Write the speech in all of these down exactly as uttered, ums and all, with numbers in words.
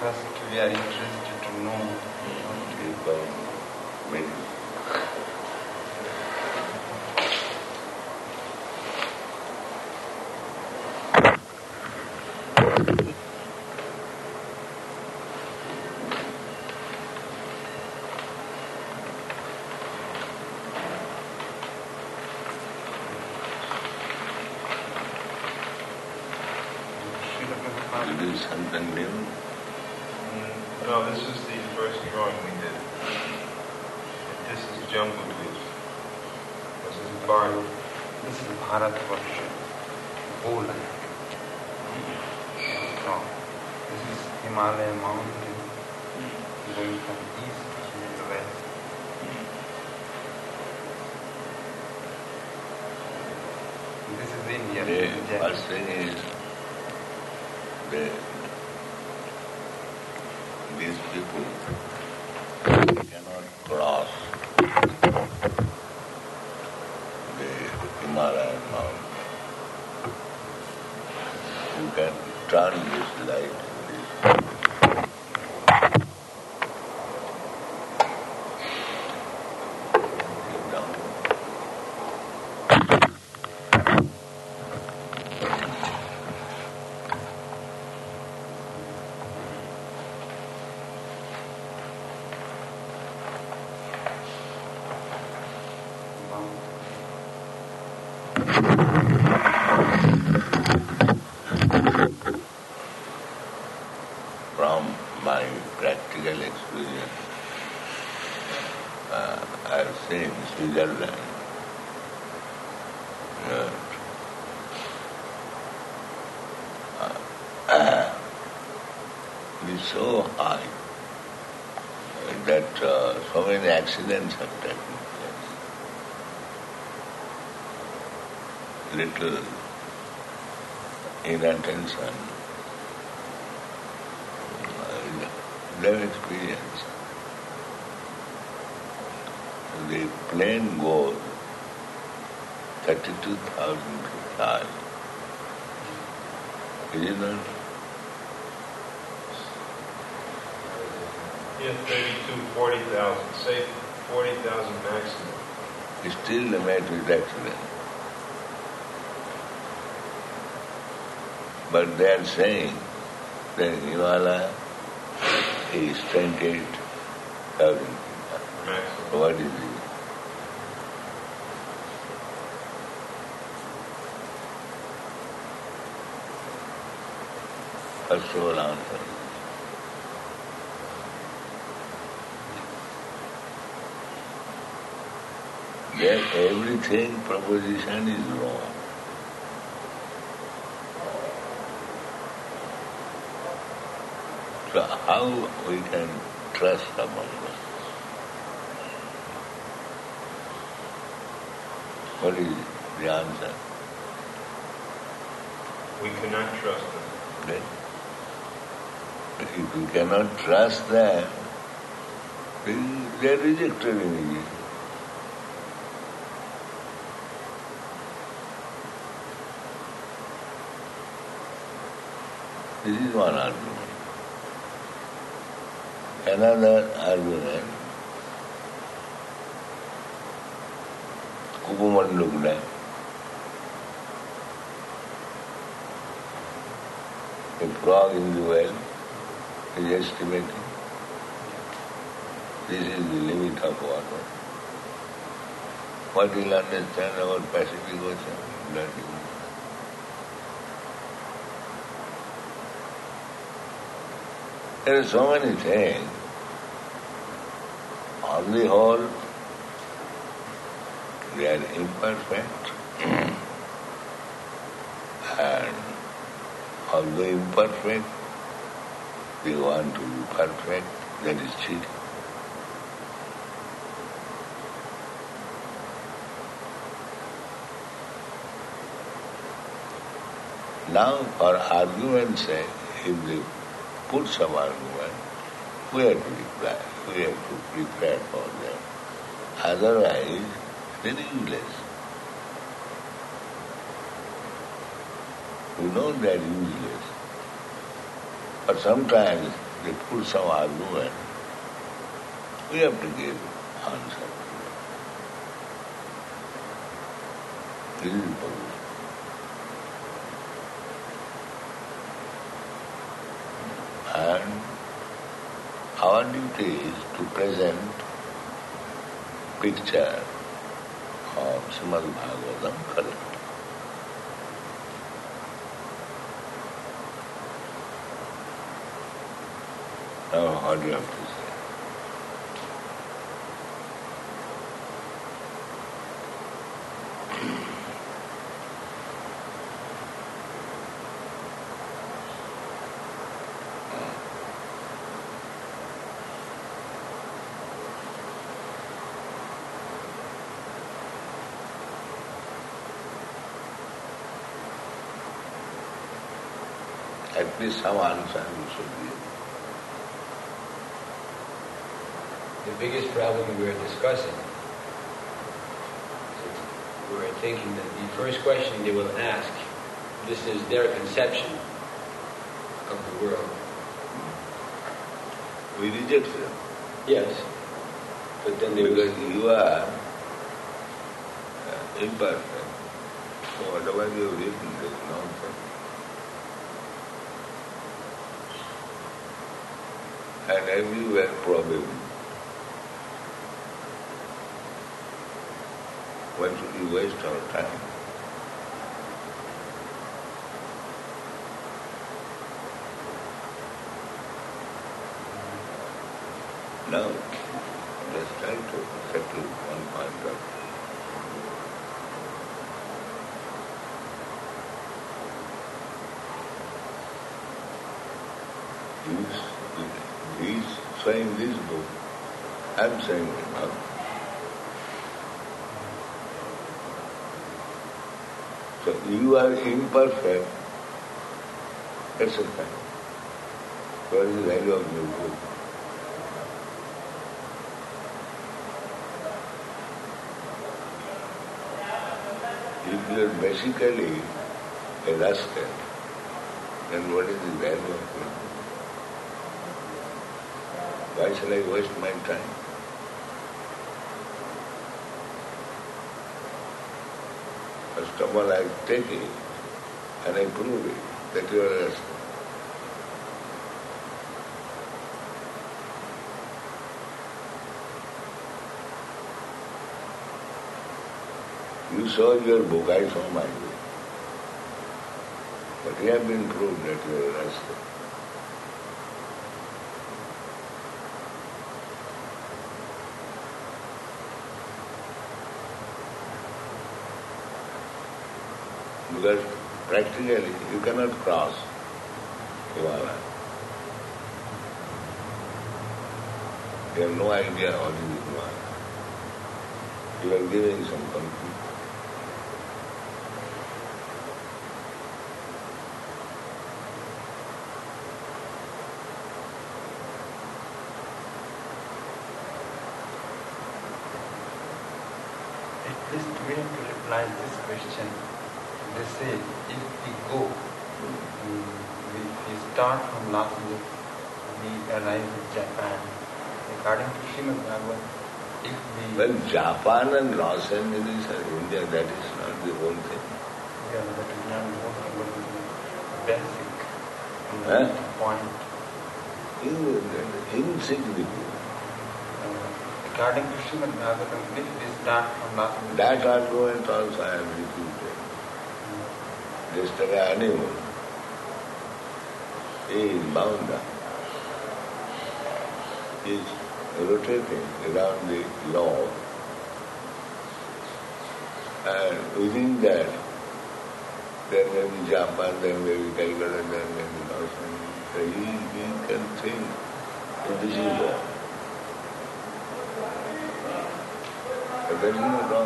First, we are interested to know deeper meaning. To do something new. Mm, no, this is the first drawing we did. This is Jungle Blues. This is Bharat. This is Bharat Varsha. Whole land. Strong. This is Himalaya mountain going from east to west. This is India. The first thing is they, these people cannot cross the Himalayan mountain. You can turn this light in this. Sit down. From my practical experience, uh, I have seen Switzerland. Uh, uh, it is so high that uh, so many accidents have taken place. Little inattention. Their experience. The plane goes thirty-two thousand feet high. Is it not? Yeah, thirty-two, forty thousand. Say forty thousand maximum. It's still a met with accident. But they are saying that Himalaya is twenty-eight thousand feet. Maximum. What is it? First of all, answer. That everything proposition is wrong. So how we can trust among us? What is the answer? We cannot trust them. Then, if we cannot trust them, then they are rejected immediately. This is one argument. Another argument, Kupamandukla. A frog in the well is estimating. This is the limit of water. What will understand about Pacific Ocean? Nothing. There are so many things. On the whole, they are imperfect. And although imperfect, they want to be perfect. That is cheating. Now, for argument's sake, if they put some argument, we have to reply, we have to prepare for them. Otherwise, they are useless. We know they are useless. But sometimes they put some argument, we have to give answer. This is the position. And our duty is to present picture of Srimad Bhagavatam correctly. Now, what do you have to say? At least some answer we should give. The biggest problem we were discussing, we were thinking that the first question they will ask, this is their conception of the world. We reject them. Yes. But then they Because will... you are uh, imperfect. So whatever you have written is nonsense. And everywhere problem. Why should we waste our time? Now, let's try to settle one point of he's, he's saying this book, I'm saying it now. So you are imperfect, that's a fact. What is the value of your book? If you are basically a rascal, then what is the value of your book? Why shall I waste my time? First of all, I take it and I prove it that you are a rascal. You saw your book, I saw my book. But we have been proved that you are a rascal. Because practically you cannot cross Himalaya. You have no idea what is Himalaya. You are giving some company. At least we have to reply this question. They say, if we go, um, if we start from Los Angeles, we arrive in Japan. According to Srimad Bhagavatam, if we... Well, Japan and Los Angeles and India, that is not the whole thing. Yeah, that is not more but basic Huh? point. Insignificant. Uh, according to Srimad Bhagavatam, if we start from Los Angeles... That argument also I have repeated. Just like an animal is bound up, is rotating around the law, and within that there may be Japan, there may be Calcutta, there may be Los Angeles. So he, he can think that this is law. But that is not wrong.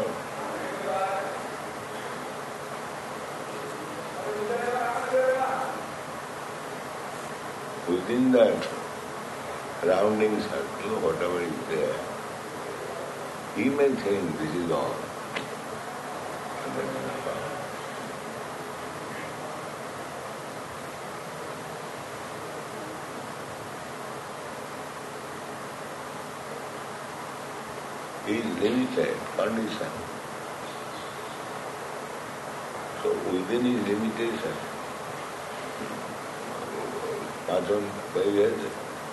Within that surrounding circle, whatever is there, he may think this is all. And that is not all. is limited, condition. So within his limitation, Pajan Vairya,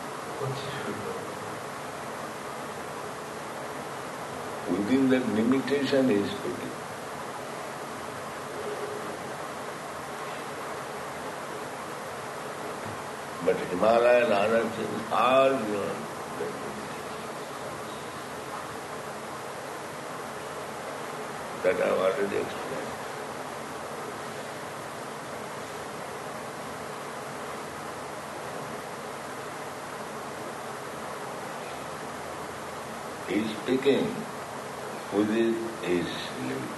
within that limitation he is speaking. But Himalaya and other things are beyond that. That I have already explained. He is speaking within his limitation.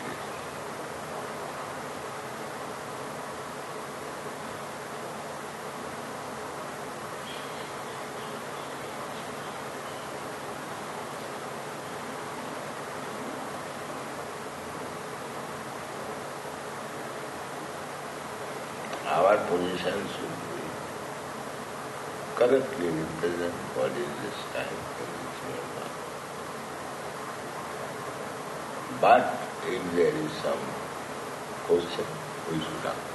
Our position should be correctly represent what is this time in which we are now. But if there is some question, we should ask.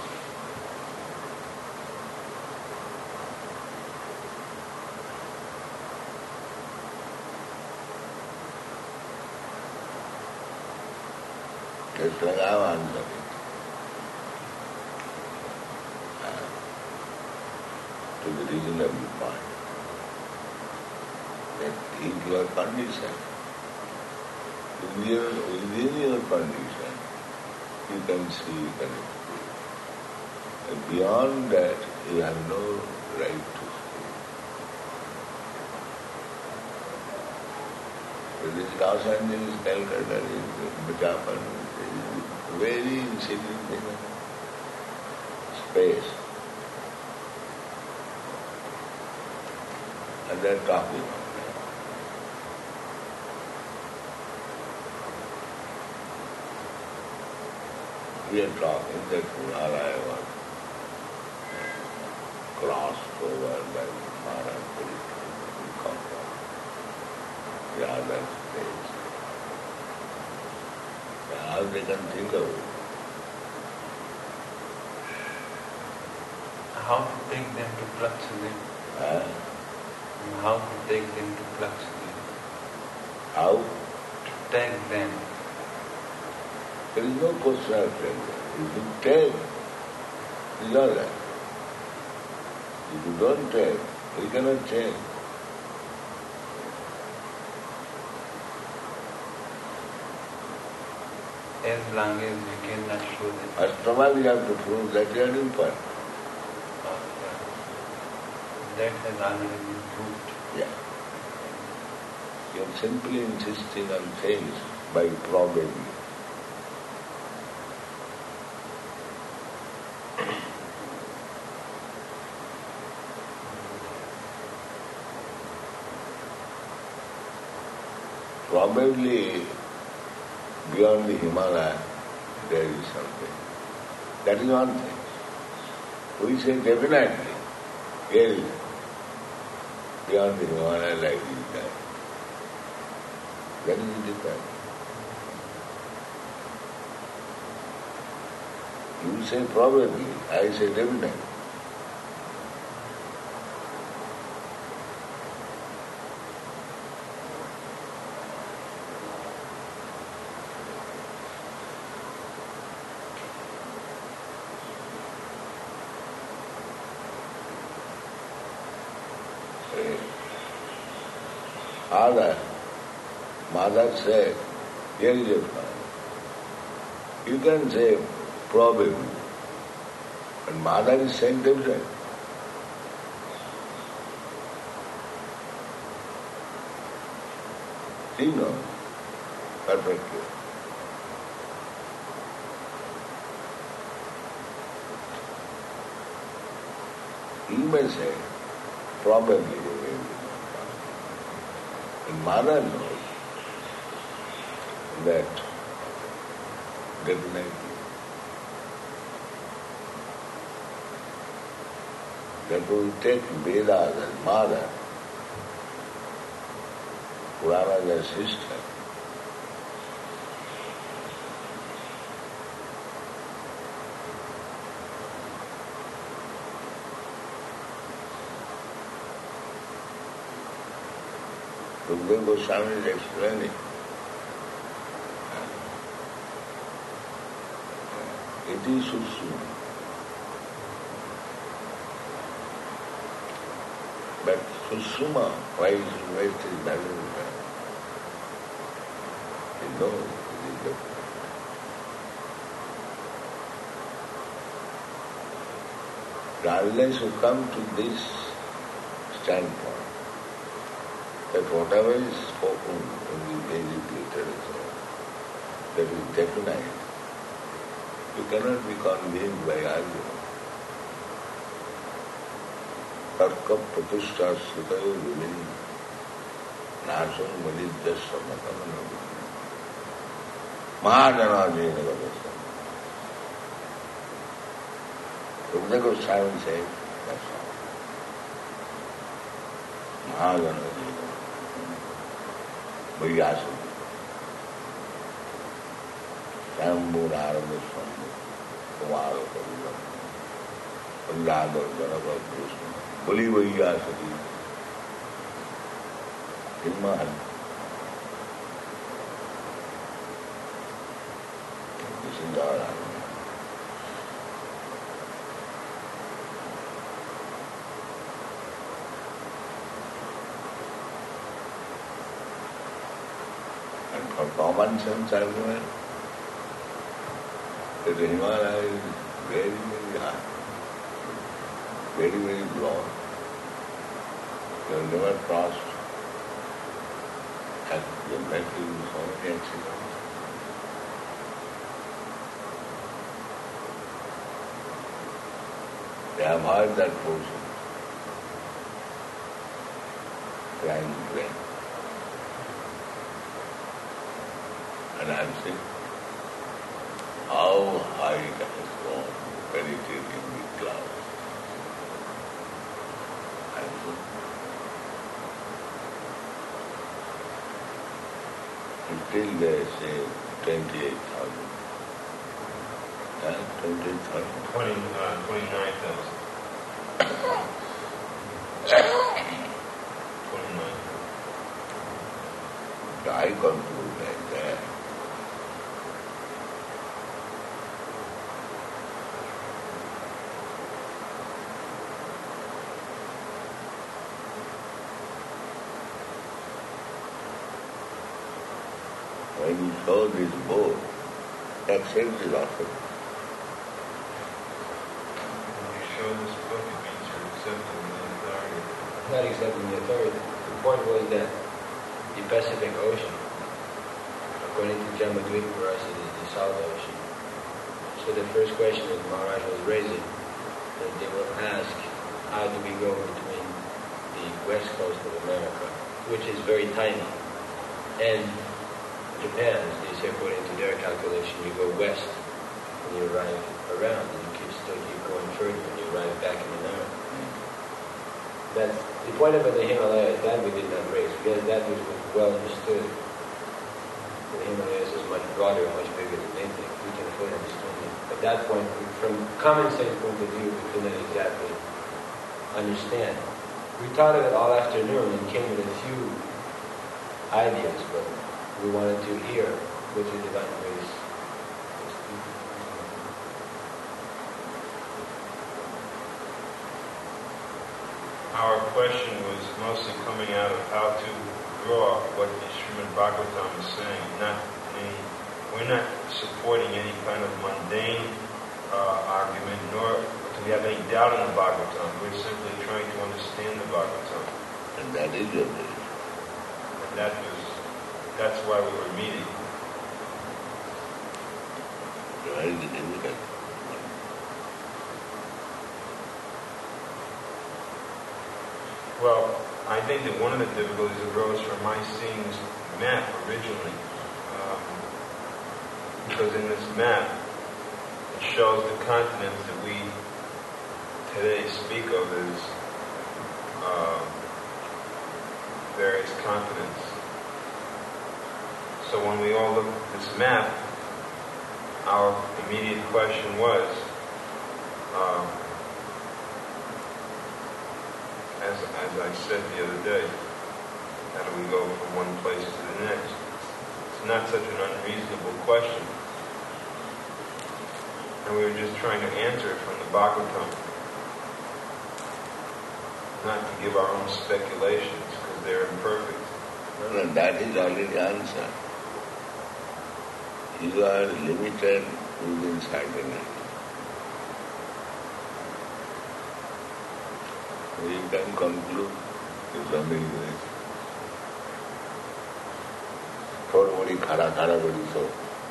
Just like I am answering. To the reasonable point, that if your condition, within your, within your condition, you can see, you can experience. And beyond that, you have no right to speak. So this Los Angeles, Calcutta, Japan, is very insignificant space. And they are talking about that. We are talking that Himalaya was crossed over by Maharaj Parikshit, conquered the other states. How they can think of it? How to take them to Lakshadweep? Huh? How to take them to Lakshadweep? How? To take them. There is no question of taking. If you take, it is all right. If you don't take, we cannot change. As long as we cannot show them. First of all, you have to prove that you are doing fun. That has already been proved. Yeah. You are simply insisting on things by probing. Probably beyond the Himalaya there is something. That is one thing. We say definitely, yes, beyond the Himalaya like this guy. That is the difference. You say probably, I say definitely. Father, mother said, here is your father. You can say probably, but mother is saying different. She knows perfectly. You may say, probably. And mother knows that definitely. That we take Vedas as mother. Purana is a sister. Sukadeva Goswami is explaining. It is Sushma. But Sushma, why is wasted balance? You know, it is different. Unless you come to this standpoint, that whatever is spoken in the Vedic literature, that is definite, you cannot be convinced by argument. Tarka pratishtha sutayo vivin nasam malidhyasya matamana mahajanadena gavasya. Sukadeva Goswami said, that's all. Mahajanadena Vyasa Shambhunarama Swami Kumara Pavila Pandada Janava Krishna Bali Vyasati Himmahan. This is our argument. For common sense argument, the Himalaya is very, very high, very, very broad. You have never crossed, and you have met with so many accidents. They avoid that portion, flying plane. And I am saying, how high it has gone, penetrating the clouds. I am saying, until they say twenty-eight thousand. Yeah, twenty-eight thousand. Twenty, uh, twenty-nine thousand. Twenty-nine. I conclude like that. When you show this book, accept is offered. When you show this book, it means you're accepting the authority. Not accepting the authority. The point was that the Pacific Ocean, according to Jamadvik, for us it is the South Ocean. So the first question that Maharaj was raising, that they will ask, how do we go between the west coast of America, which is very tiny, and Japan, they say according to their calculation, you go west and you arrive around, and you keep still keep going further and you arrive back in America. That's the point about the Himalayas. That we did not raise, because that was well understood. The Himalayas is much broader, much bigger than they think. We can fully understand it. At that point, from common sense point of view, we could not exactly understand. We thought of it all afternoon and came with a few ideas, but we wanted to hear what your divine grace was speaking. Our question was mostly coming out of how to draw what the Srimad Bhagavatam is saying. Not any, we're not supporting any kind of mundane uh, argument, nor do we have any doubt in the Bhagavatam. We're simply trying to understand the Bhagavatam. And that is your belief. And that was, that's why we were meeting. Very difficult. Well, I think that one of the difficulties arose from my seeing this map originally. Um, because in this map, it shows the continents that we today speak of as uh, various continents. So when we all looked at this map, our immediate question was, uh, as, as I said the other day, how do we go from one place to the next? It's not such an unreasonable question. And we were just trying to answer it from the Bhagavatam. Not to give our own speculations, because they're imperfect. No, no, that is already answered. You are limited within certainty. You can conclude with something like थोड़ी बड़ी खरा खरा बड़ी so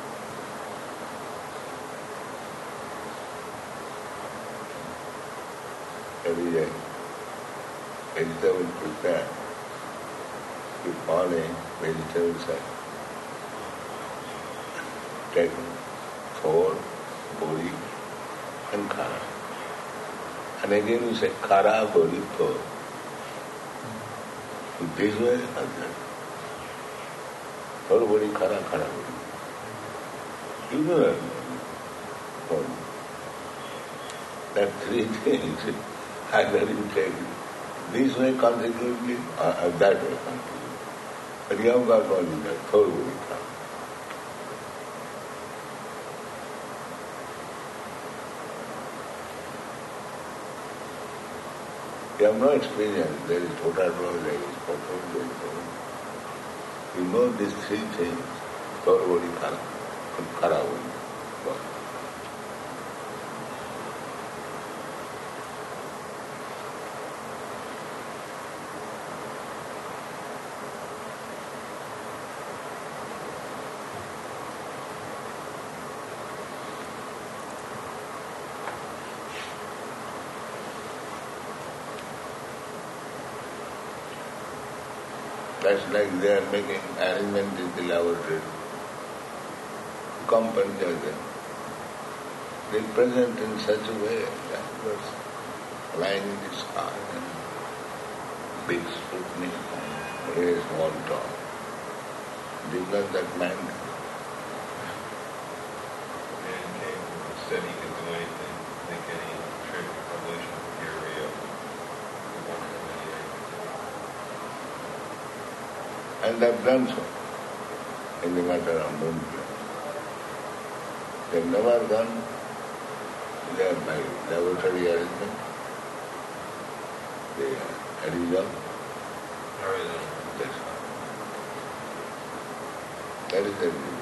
every day vegetable prepared. You call a vegetable set. Take four, bori, and khara. And again you say khara, bori, thor. This way, again. Thor, bori, khara, khara, bori. You know that. Oh. That three things, either you take this way consequently or that way consequently. But you have got only that, thor, bori, khara. You have no experience. There is total knowledge, there is total knowledge. You know these three things, thor, bori, khara, and khara, bori. That's like they are making arrangement in the laboratory. Come Panchaga. They present in such a way that was lying in the sky and big scrutiny and very small talk. Because that man Man came and said he could do anything, make any trick, illusion, theory of one of and have done so in the matter of moon. They have never done their by laboratory arrangement. They are result. That's all. That is the reason.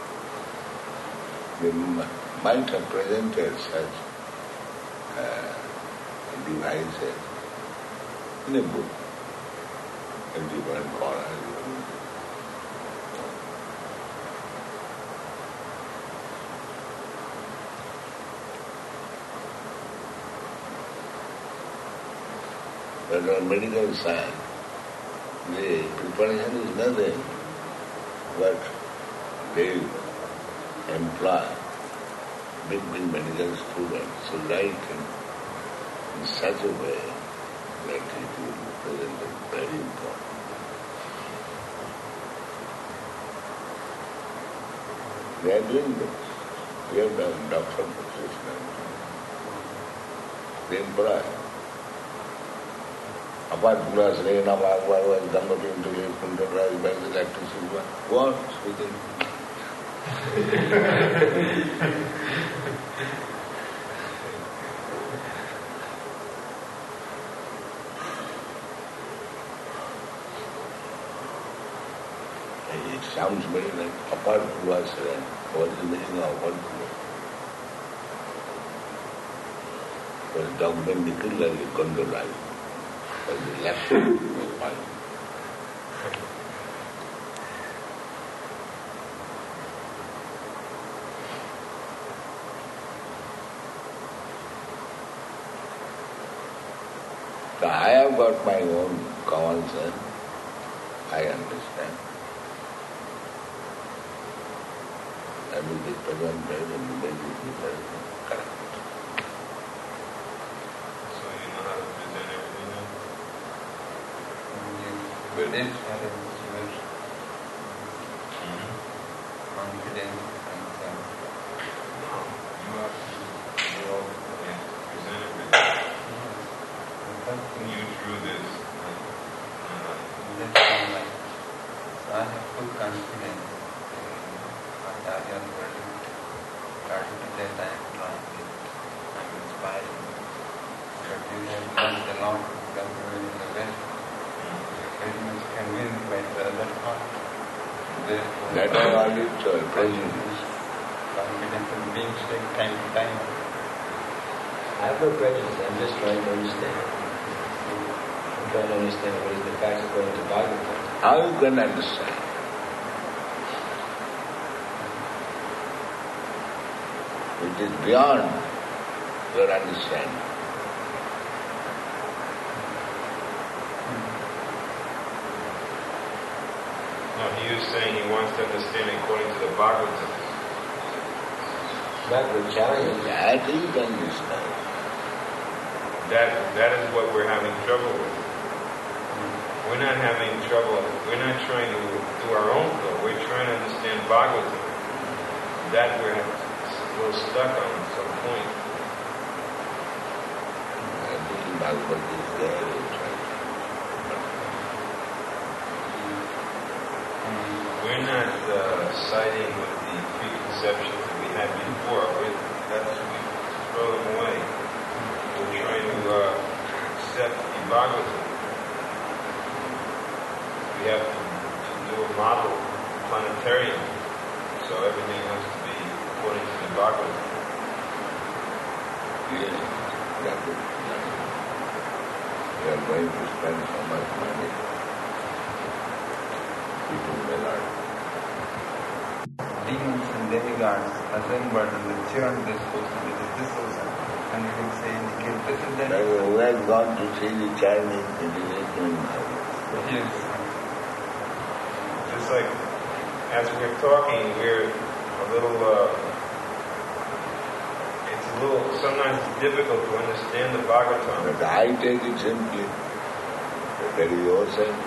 They might have presented such uh, devices in a book, in different corners. But on medical science, the preparation is nothing, but they employ big, big medical students to write in, in such a way that it will be presented very important. They are doing this. We have done doctor position. They employ. Apart from us, they now are going to come into the Pundaraj by the electricity. What? Within. It sounds very like apart from us, what is the meaning of what? But document निकल लगे Pundaraj. But the left was fine. So I have got my own common sense. I understand. I will be presented and will be correct. So you know how to present everything now? But this had a similar. Mm-hmm. confidence and so on. No, you have to you know, yeah, present it with you through this. Uh, Just feel like, so I have full confidence in Acharya Guru. Starting to that I am trying it, I am inspiring. But you have learned a lot from in the West. Very much convinced by the other part. Therefore, That is all it's uh, prejudice. confidence in being take time to time. I have no prejudice, I'm just trying to understand. I'm trying to understand what is the facts according to Bhagavatam. How you can understand? It is beyond your understanding. no, he was saying he wants to understand according to the Bhagavatam. Not with challenge. That you can understand. That that is what we're having trouble with. We're not having trouble. We're not trying to do our own flow. We're trying to understand Bhagavatam. That we're a little stuck on at some point. I think Bhagavad is there. It's right. We're not uh, siding with the preconceptions that we had before. We're, that's we throw them away. We're trying to uh, accept the Bhagavatam. We have to, to do a model planetarium, so everything has to be according to the Bhagavatam. Yes, that is. We are going to spend so much money. People may not. Demons and demigods assembled and they churn this ocean, it is this ocean. And you can say, indicate this and that. Now, who has gone to see the Chinese meditation house? Yes. Just like as we're talking, we're a little, uh, it's a little, sometimes it's difficult to understand the Bhagavatam. But I take it simply. That is ocean.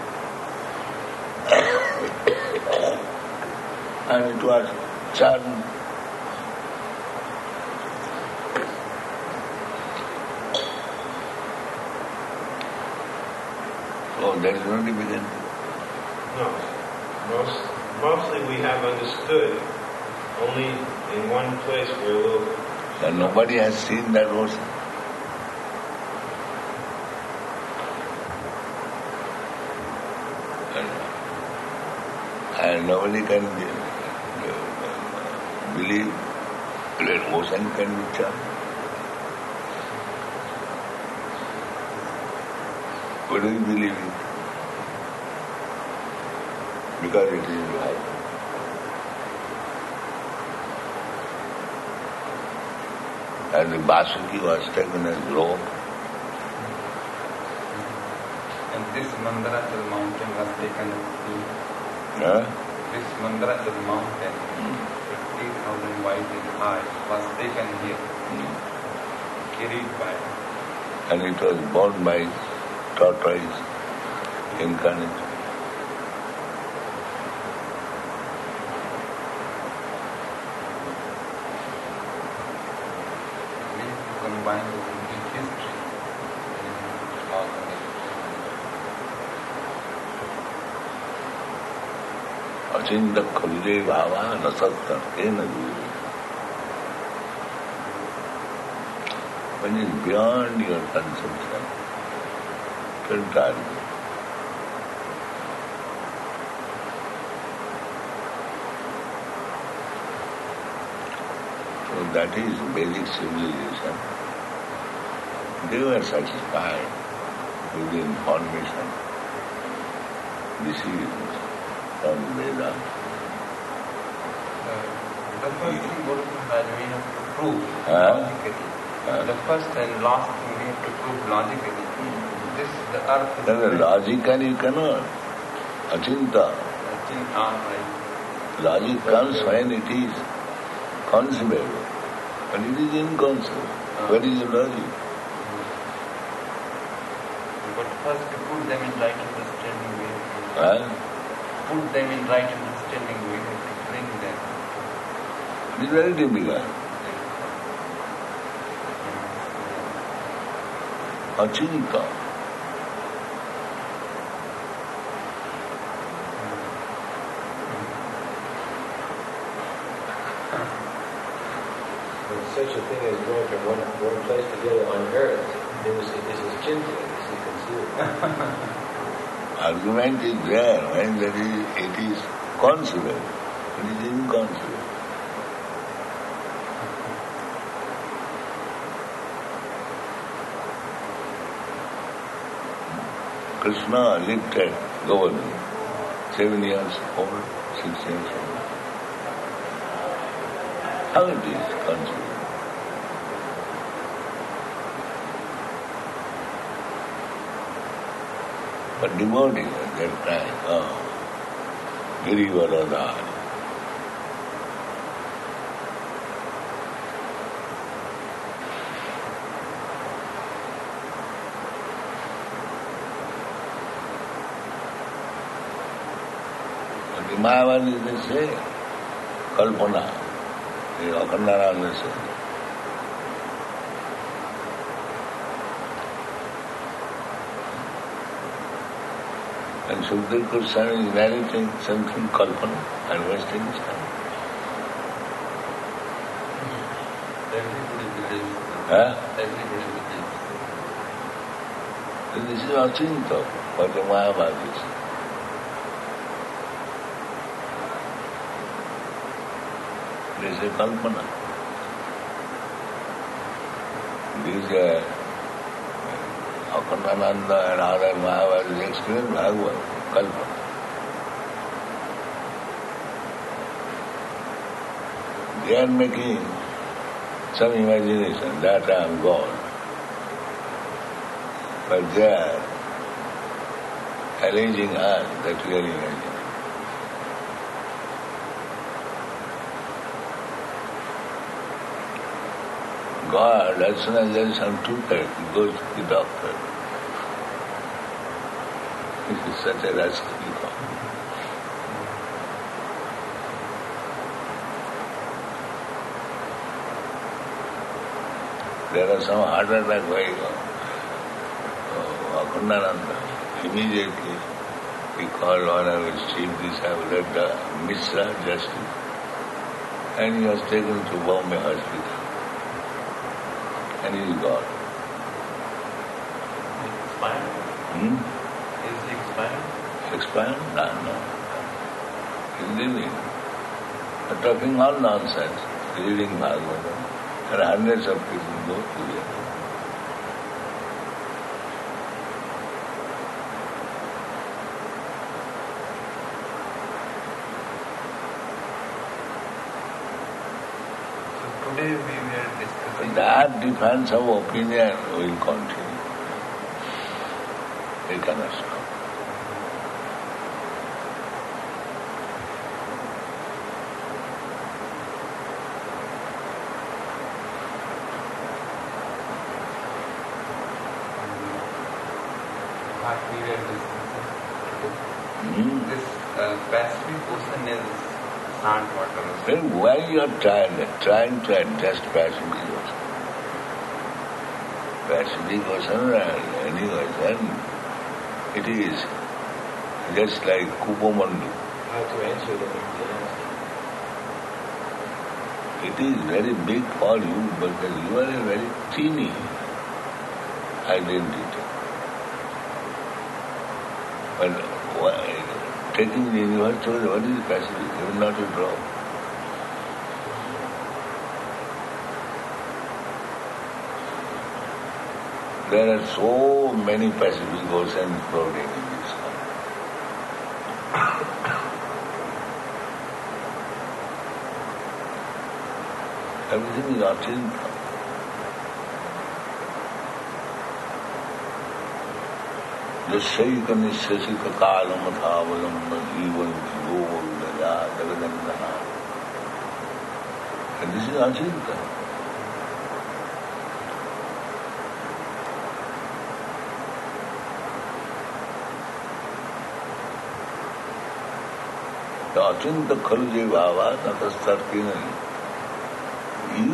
And it was churned. So there is no division. No. Most, mostly we have understood only in one place we're a little, And nobody has seen that ocean. And, and nobody can uh, believe that ocean can be churned. What do you believe in? Because it is life. And the Basuki was taken as rope. And this Mandarachal mountain was taken to, Huh? this Mandarachal mountain, fifty thousand wide and high, was taken here, carried by. And it was borne by tortoise incarnate. We have to combine the complete history in all the Achinta khalide bhava nasat kena guru. When it is beyond your conception, entirely. So that is basic civilization. They were satisfied with the information received from Veda. Uh, the first thing Guru Maharaj we have to prove Huh? logically. Huh? The first and last thing we have to prove logically. This, the earth is Then logically you cannot. Achinta. nothing right. Logic comes when it is conceivable. But it is inconceivable. Where is the logic? But first to put them in right understanding we have to Huh? put them in right understanding we have to bring them. It is very difficult. Achinta. Such a thing as going from one, one place to the other on earth. It was, this is chinta, this is concealed. Argument is there when there is, it is conceivable. It is inconceivable. Krishna lived at Govardhan, seven years old, six years old. How it is conceivable? But devotees at that time, oh, Girivaradhari. But the Mayavadi, they say, Kalpana, the Akhandananda says. And Sukdev Goswami is narrating something Kalpana and wasting his time. Everybody believes. Huh? Everybody believes. So this is Achinta, what the Mayavadi says. This is Kalpana. These are Akhandananda and other Mayavadis explain Bhagavad, Kalpana. They are making some imagination that I am God. But they are alleging us that we are imagining. God, as soon as there is some toothache, he goes to the doctor. This is such a rascally God. There are some heart attack going on. Oh, Akhandananda, immediately he called one of his chief disciples, the Mishra Justice, and he was taken to Bombay hospital. And he is God. Expired? Hmm? Is he expired? Expired? No, no. He's living. They're talking all nonsense, reading Bhagavatam, and hundreds of people go to it. So today we were discussing. That difference of opinion will continue. They cannot stop. What we were discussing. Hmm? This uh, Pacific Ocean is sand water. Then why you are trying, trying to adjust Pacific Ocean? Pacific Ocean and any ocean, it is just like Kupomandu. How to answer them if they ask. It is very big for you because you are a very teeny identity. But why, taking the universe, what is Pacific? It is not a drop. There are so many Pacific Oceans floating in this world. Everything is Achinta. Yasyaika nisyasika kalamathavalamba jivan jivoldaya jagadandana. And this is Achinta. The Achinta khalu je bhava tatastarkinani.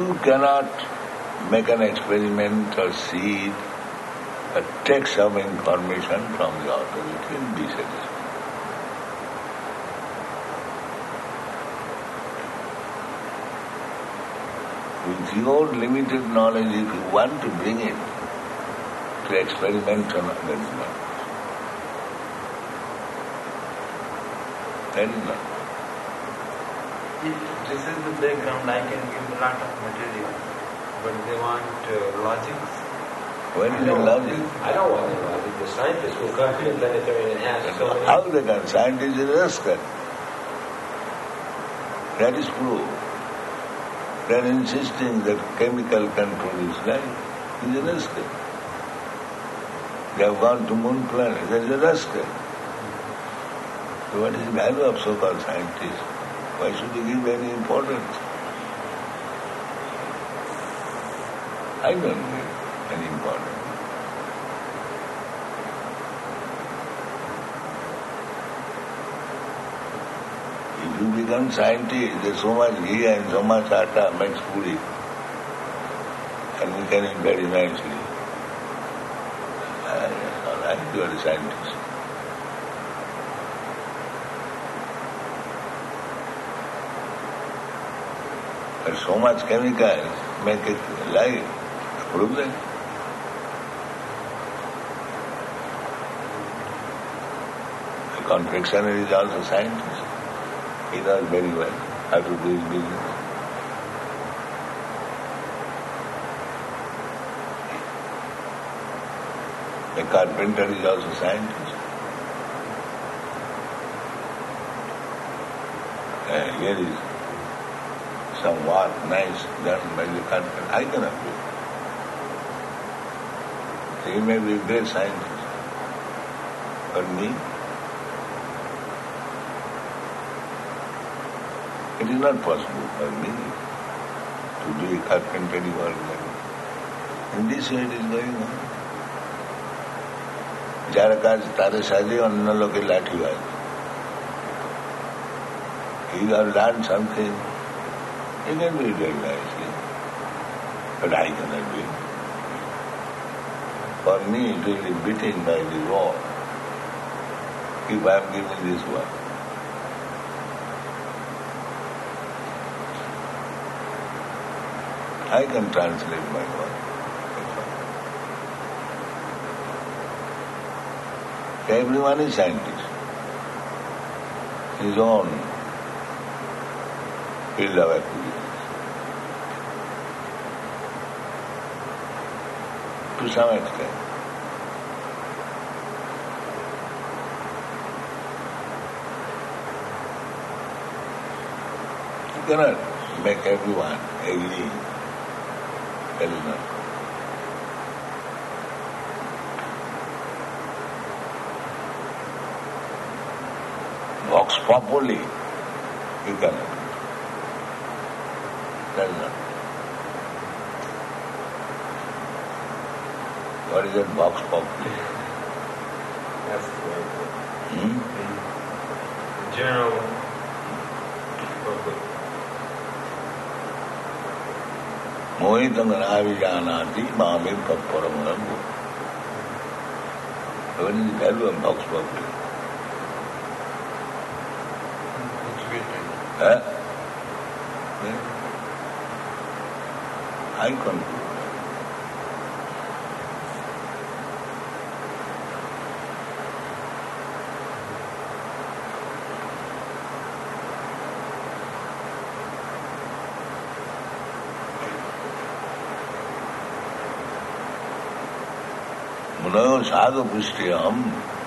You cannot make an experiment or see it or take some information from the authority and be satisfied. With your limited knowledge, if you want to bring it to experiment on others, that is not. If this is the background, I can give a lot of material, but they want uh, logics. When is the logic? I don't want the logic. The scientists will come to the planetarium and ask so many... How they can? Scientists is rascal. That is proof. They are insisting that chemical can produce life. It is a rascal. They have gone to moon planet. That is a rascal. So what is the value of so-called scientists? Why should you give any importance? I don't give any importance. If you become scientist, there's so much ghee and so much atta makes puri. And we can eat very nicely. Ah, yes, all right, you are a scientist. But so much chemicals make it alive. Prove that. The confectioner is also a scientist. He knows very well how to do his business. The carpenter is also a scientist. Uh, here is some work nice done by the carpenter. I cannot do it. He may be a great scientist. But me, it is not possible for me to do a carpentry work like that. In this way it is going on. যার কাজ তারে সাজে অন্য লোকে লাঠি বাজ. You have learned something, you can do it very nicely. But I cannot do it. For me it will be beaten by the rod if I am giving this work. I can translate my work. Everyone is scientist. His own field of activity. To some extent. You cannot make everyone agree. That is not. Vox populi, you cannot. That is not. What is that vox populi? That's the way. Hmm? The general public. Mohitam navijanati mamim paparam. What is the value of vox populi? Huh? Yeah. I conclude. Muno sadhu pushtiyam.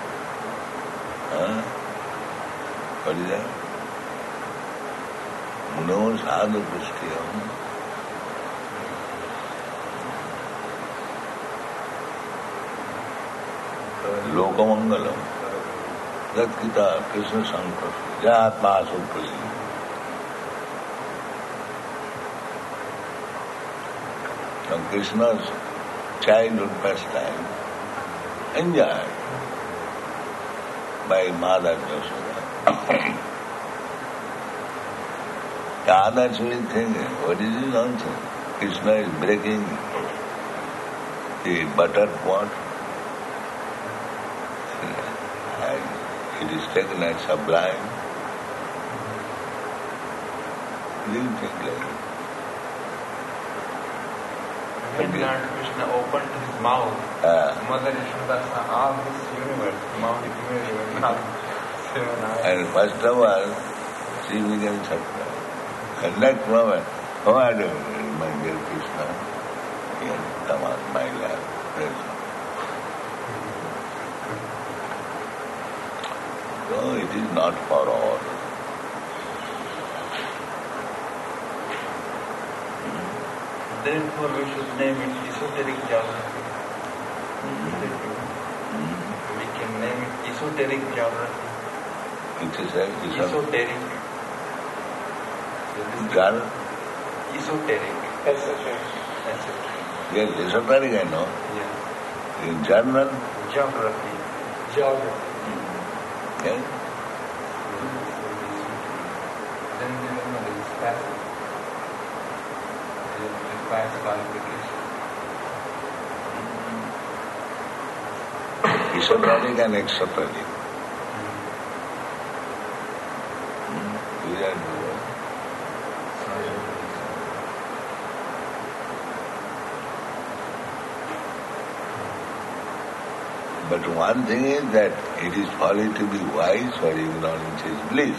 Huh? What is that? Muno sadhu pushtiyam. Lokamangalam. That Gita Krishna Sankar. Jatma Supri. From Krishna's childhood pastime, enjoyed by Mother Yashoda. The others will think, what is this nonsense? Krishna is breaking the butter pot and it is taken as sublime. Do you think like that? When Lord Krishna opened his mouth, Ah. Mother Yashoda saw all this universe, Mount Universe, now seven eyes. And first of all, she became surprised. And next moment, how are you, my dear Krishna? Yes, come on, my lap. So it is not for all. Therefore, we should name it esoteric geography. We can name it esoteric geography. Exercise is a Esoteric. So this is girl. esoteric. Esoteric. Esoteric. Yes, esoteric I know. Yeah. In journal, Geography. Geography. yes. Then we will know this passage. It requires qualification. Esoteric and exoteric. These are the words. But one thing is that it is folly to be wise, or ignorance is bliss.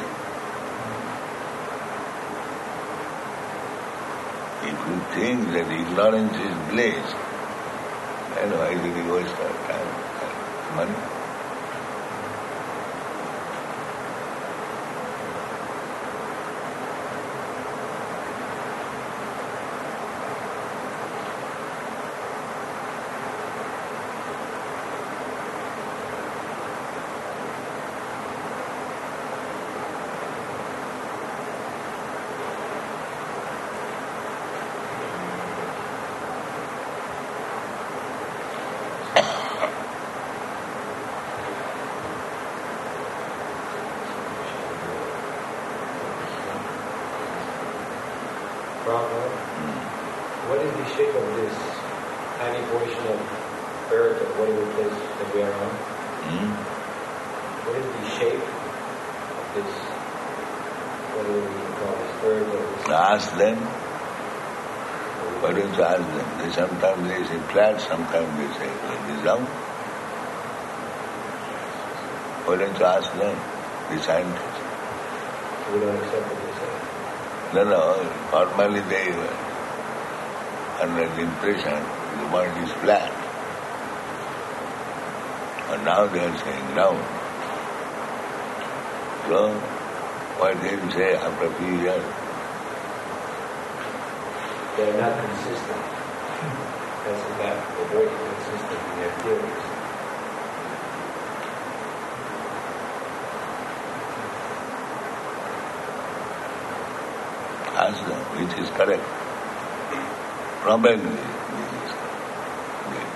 If you think that ignorance is bliss, then why do you waste our time and money? Prabhupada, what is the shape of this tiny portion of earth or whatever place that we are on? Hmm? What is the shape of this, whatever we can call this earth or this? Ask them. Why don't you ask them? They sometimes they say flat, sometimes they say it is round. Why don't you ask them, the scientists? We don't accept what they say. No, no, formally they were under the impression the world is flat. And now they are saying round. So, what they will say after a few years? They are not consistent. That's the fact. They're very inconsistent in their theories. Ask them which is correct. Probably this is correct.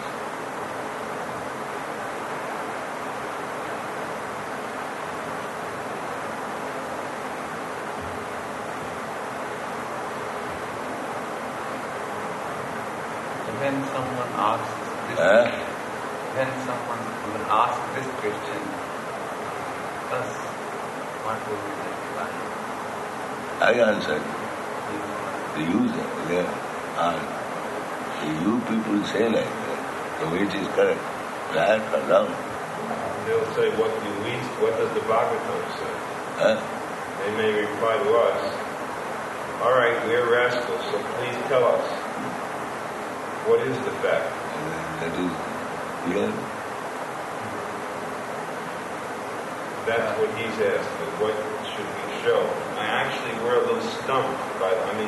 When someone asks this, Huh? when someone will ask this question, thus, what would be the reply? I answered. The user, they are, you people say like that, so which is correct, flat or round? They'll say, what do we, what does the Bhagavatam say? Huh? They may reply to us, all right, we're rascals, so please tell us, what is the fact? That is clear. That's what he's asking, what should we show? I actually, we're a little stumped by, I mean,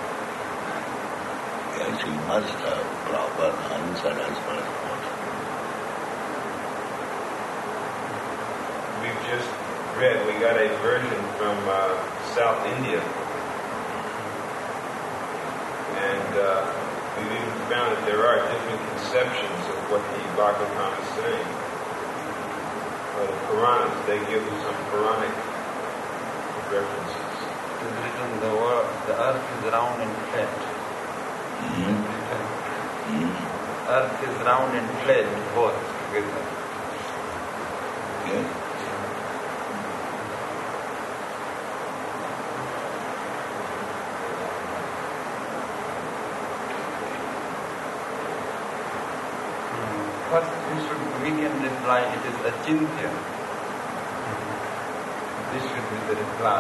Yes, you must have proper answer as far as possible. we've just read, we got a version from uh, South India. And uh, we've even found that there are different conceptions of what the Bhagavatam is saying. Uh, the Puranas, they give us some Puranic references. It is written, the, world, the earth is round and flat. Mm. Mm. Earth is round and flat, both together. Yes. First, we should begin reply, it is achintya. This should be the reply.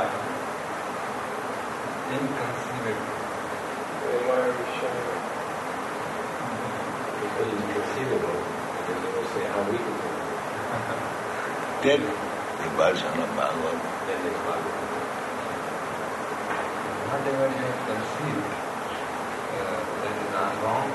Inconceivable. Why are we showing it? Because it's conceivable. Because they will say how we can do it. Take the version of Bhagavad. Then they come out. Whatever you have conceived, uh, that is not wrong.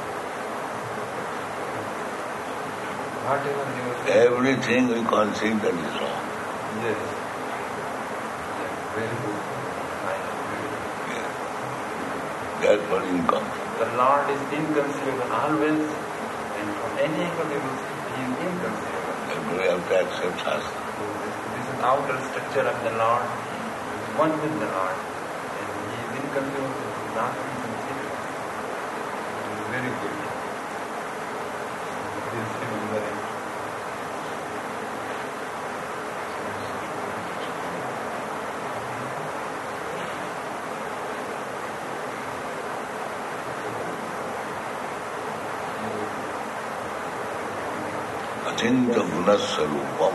Whatever you have Everything we conceive that is wrong. Yes. Yes. Very good. Nice. Very good. Yes. That's what inconceivable. The Lord is inconceivable always, and from any angle you will see, He is inconceivable. And we have to accept Shastra. So this, this is outer structure of the Lord, is one with the Lord, and He is inconceivable, He is not inconceivable. It is very good. Please remember it. Achinta gunasarupam.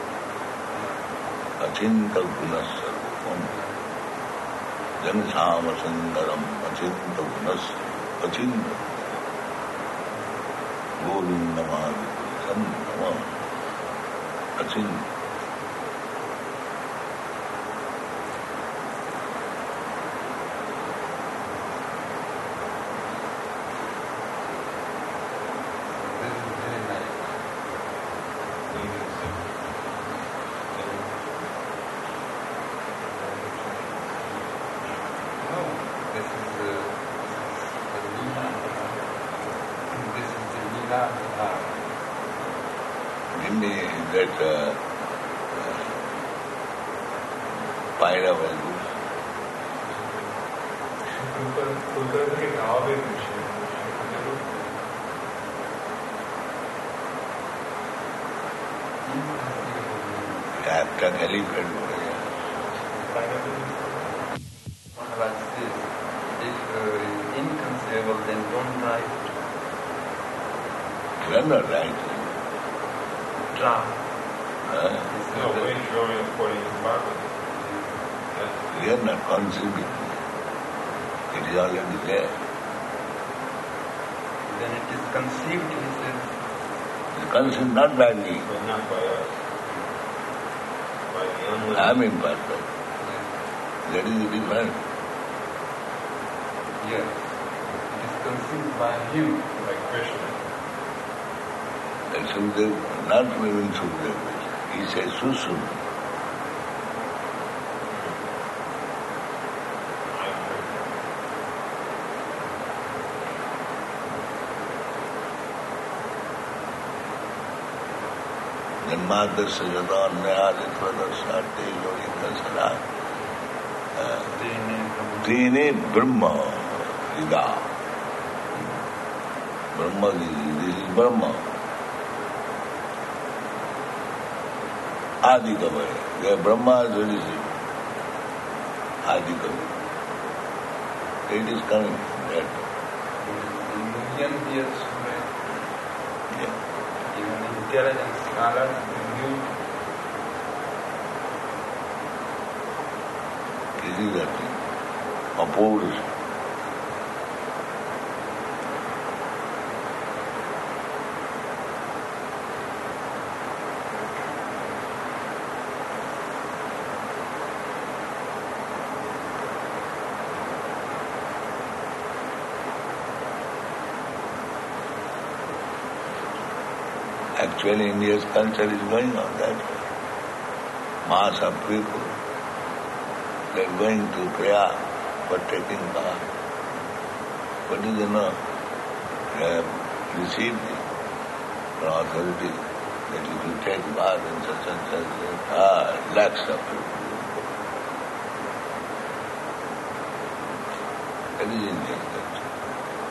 Achinta gunasarupam. Jansama sundaram. Achinta gunasarupam. Achinta. Govindamadi Purisam. Achinta. Give me that uh, uh, pineapple juice. आपका elephant हो गया. Like this, if uh, it's inconceivable, then don't try it. You are not right. Try. Huh? No, we're drawing according to Bhagavad. We are not conceiving. It is already there. Then it is conceived, he says. It is conceived not by me. But not by us. By the unwilling. I am imperfect. That is the difference. Yes. It is conceived by him. By Krishna. And Sukhdev, not even Sukhdev, he says Susum. I'm Krishna. Janmadasya jata annayaditva darsate yorika sara. Trine Brahma Ida. Brahma, this is Brahma. Adi Kavi. Where Brahma is very simple. Adi Kavi. It is coming from that. Million years back, Yeah. even intelligent scholars knew This is that thing. Opposed. Actually, India's culture is going on that way. Mass of people, they are going to prayer for taking bath. What do they know? They have received it from authority that if you take bath in such and such, ah, lakhs of people. That is Indian culture.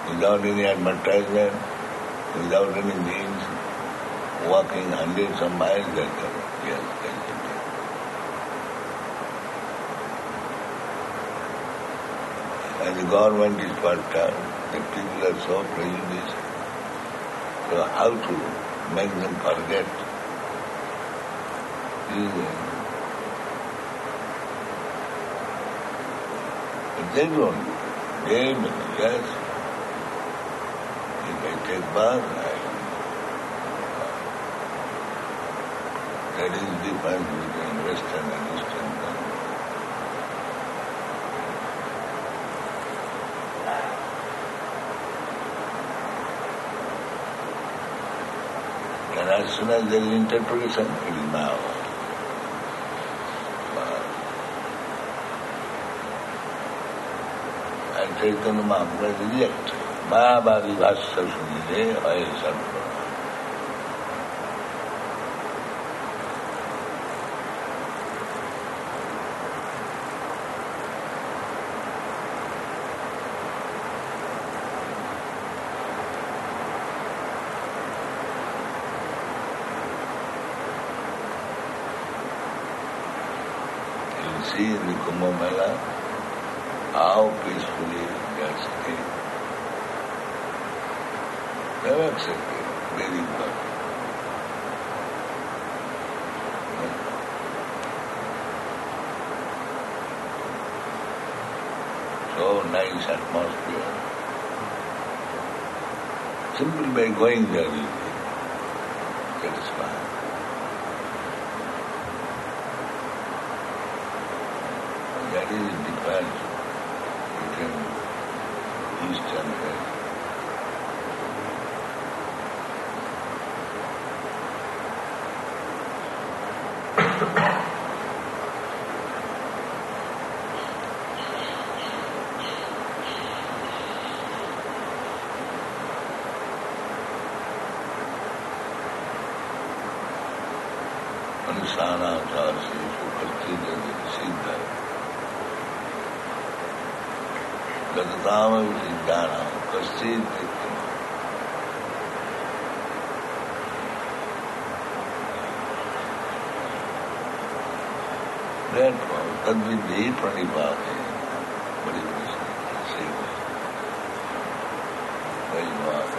without any advertisement, without any means, walking hundreds of miles, they come. Yes, they can do. And the government is part-time, the people are so prejudiced. So how to make them forget? But they don't. They may, yes. If I take bath, I, that is the difference between Western and Eastern countries. And as soon as there is interpretation, it is now. And Chaitanya Mahaprabhu reject. Mayavadi Bhasya Sunile Aya Sarva. See in the Kumbh Mela how peacefully they are sitting. They have accepted very well. So nice atmosphere. Simply by going there, you will be satisfied. That is the difference between East and West. Anusana Charsi Sukharti Siddha Gadadama Siddhana Kasid Therefore, Tadvidhi Pranipati Badi Krishna Seva Vaivada.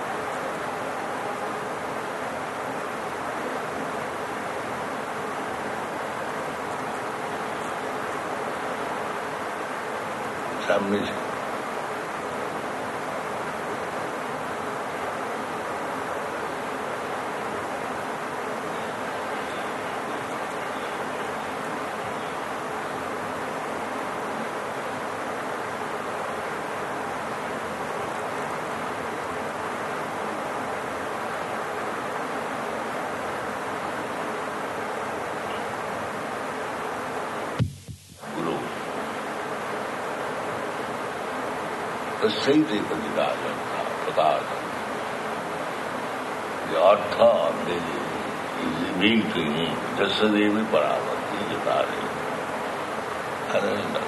Submission. Saiti Padidajanta, Padajanta. The Artha is revealed to him, Jasadevi Paramati Jatari. Ananda.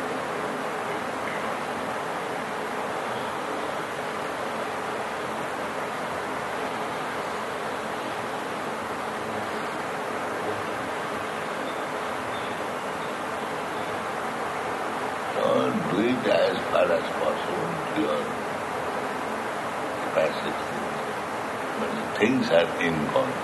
So do it as far as possible. Your capacity, but the things are inconstant.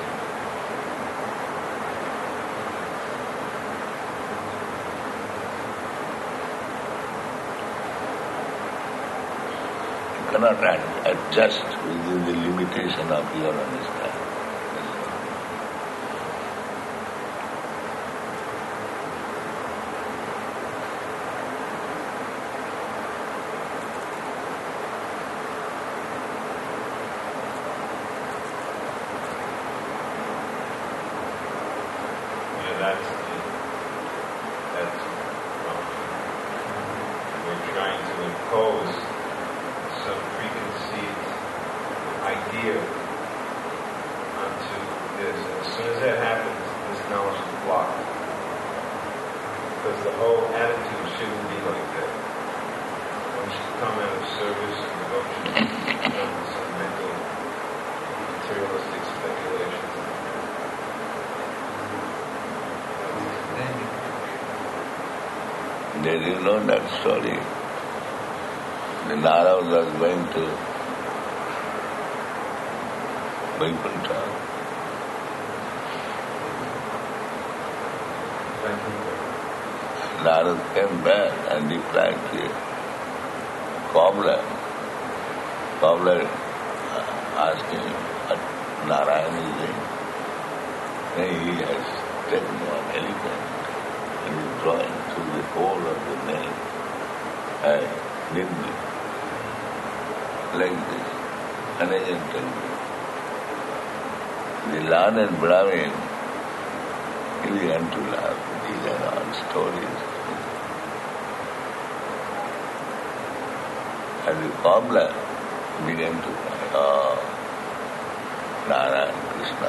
You cannot adjust within the limitation of your understanding. Come out of service and devotion. materialistic speculations. Did you know that story? The Narada was going to Vaikuntha. Narada came back and replied to a cobbler. Cobbler asked him what Narayana is doing. Then he has taken one elephant and is drawing through the hole of the nail and nimbly, like this, unelegant. The learned Brahmin, he began to laugh. These are all stories. And the cobbler began to cry, oh, Narayana, Krishna,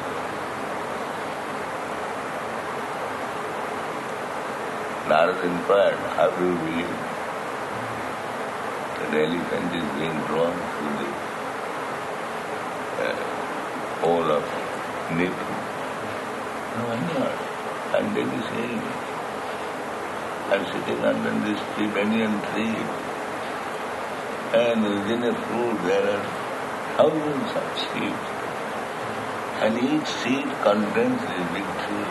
Narada inquired, how do you believe that the elephant is being drawn through the uh, hole of nipple? No, I'm not. I'm really saying, I'm sitting under this banyan tree, and within a fruit there are thousands of seeds, and each seed contains this big tree.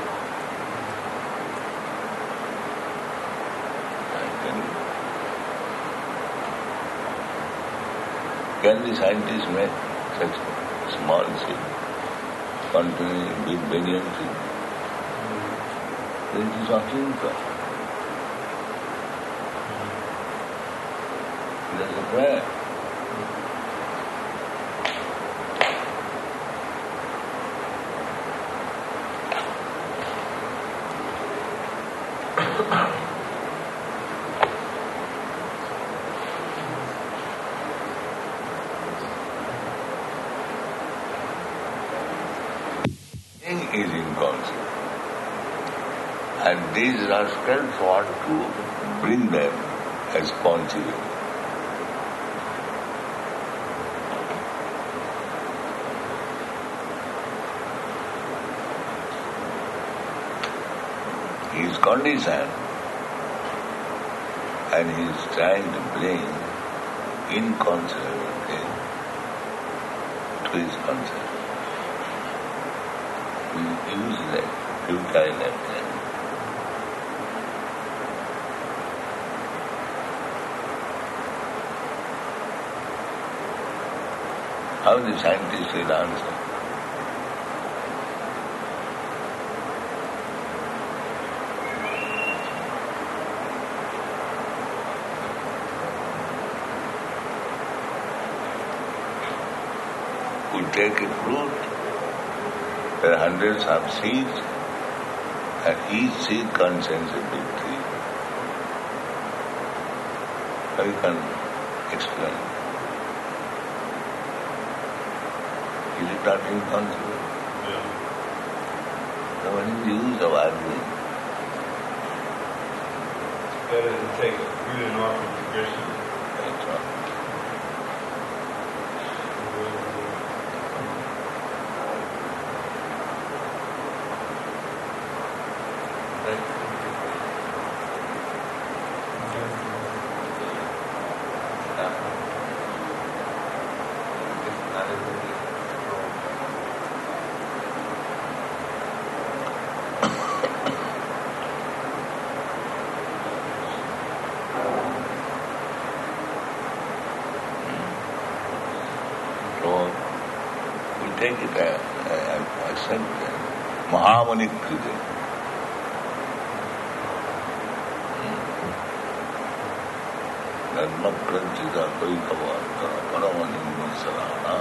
Can the scientists make such small seed containing a big banyan tree? It is Ahinka. There's a prayer. Is inconstant. And these rascals want to bring them as conscious. He is conditioned and he is trying to bring inconceivability to his concept. We use that futile attempt. How the scientists will answer? We take a fruit. There are hundreds of seeds, and each seed contains a big tree. How you can explain? Is it not inconceivable? Yeah. So what is the use of arguing? It's better to take a fruit and offer to Krishna. That's all. Take it as a sentence. Mahamani Kriti. Dharma Pranchita Kavikavata Paramani Sarana.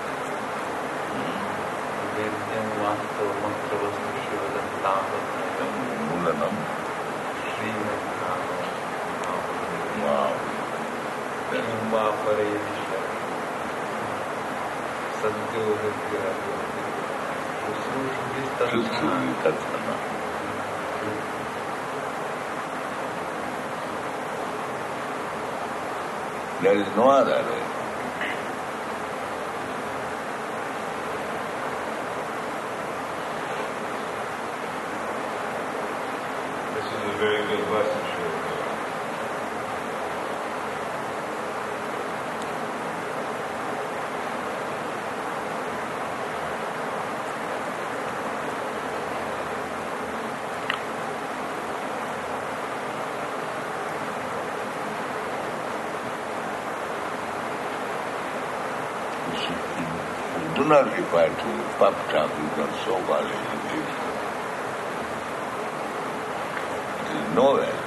Vedyam Vasto Mantravastu Shivadan Tavatnayam Mulanam. Srimanthano Wow. Imba Parayadisha Sadhyo Vidya Usushu Sushri Tatsana. There is no other way. do not refer to puff talking or so-called education. It is nowhere.